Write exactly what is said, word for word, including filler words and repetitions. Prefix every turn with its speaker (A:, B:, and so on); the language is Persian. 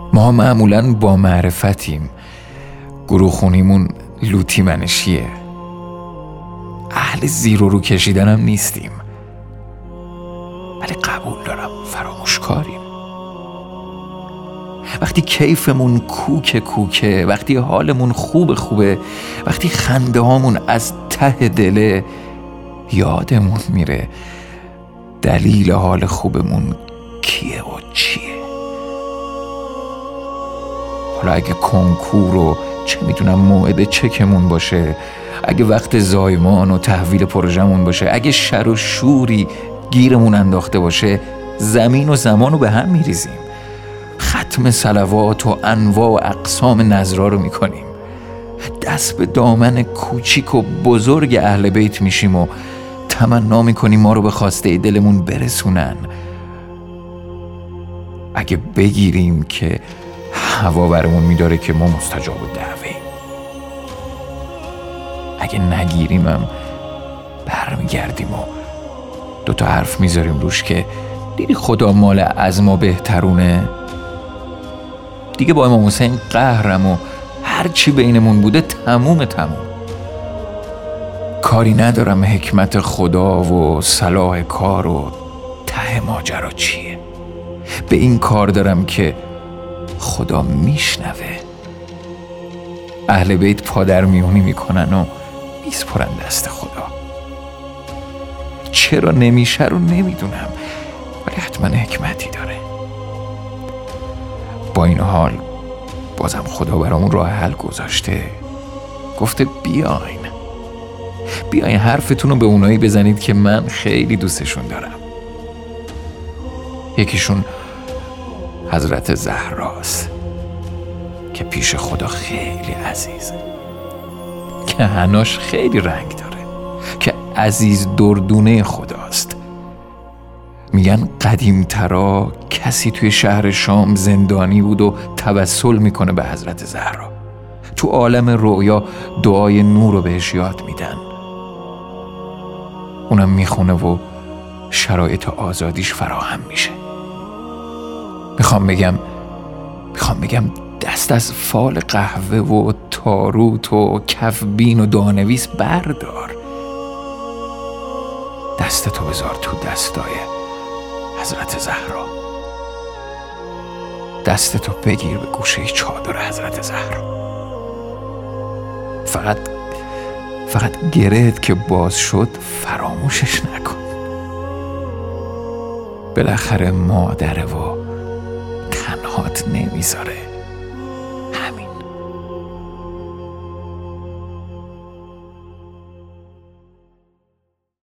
A: ما معمولاً با معرفتیم، گروه خونیمون لوتی منشیه، اهل زیر و رو کشیدنم نیستیم، ولی قبول دارم فراموشکاریم. وقتی کیفمون کوک کوکه، وقتی حالمون خوب خوبه، وقتی خنده هامون از ته دله، یادمون میره دلیل حال خوبمون کیه و چیه. حالا اگه کنکور و چه میدونم موعد چکمون باشه، اگه وقت زایمان و تحویل پروژمون باشه، اگه شر و شوری گیرمون انداخته باشه، زمین و زمان رو به هم میریزیم، ختم صلوات و انواع و اقسام نذرا رو میکنیم، دست به دامن کوچیک و بزرگ اهل بیت میشیم و تمنا میکنیم ما رو به خواسته دلمون برسونن. اگه بگیریم که هوا برمون میداره که ما مستجاب الدعوه، اگه نگیریم هم برمیگردیم و دوتا حرف میذاریم روش که دیدی خدا مال از ما بهترونه، دیگه با امام حسین قهرم و هرچی بینمون بوده تموم تموم. کاری ندارم حکمت خدا و صلاح کار و ته ماجرا چیه، به این کار دارم که خدا میشنوه. اهل بیت پادر میونی میکنن و میسپرن دست خدا. چرا نمیشه رو نمیدونم، ولی حتما حکمتی داره. با این حال بازم خدا برامون راه حل گذاشته، گفته بیاین بیاین حرفتون رو به اونایی بزنید که من خیلی دوستشون دارم. یکیشون حضرت زهراست که پیش خدا خیلی عزیزه، که حناش خیلی رنگ داره، که عزیز دردونه خداست. میگن قدیم ترا کسی توی شهر شام زندانی بود و توسل میکنه به حضرت زهرا. تو عالم رویا دعای نور رو بهش یاد میدن، اونم میخونه و شرایط آزادیش فراهم میشه. میخوام بگم میخوام بگم دست از فال قهوه و تاروت و کفبین و دانویس بردار، دستتو بذار تو دستای حضرت زهرا، دستتو بگیر به گوشه چادر حضرت زهرا. فقط فقط گرهت که باز شد فراموشش نکن. بالاخره مادره و تنهات نمیذاره.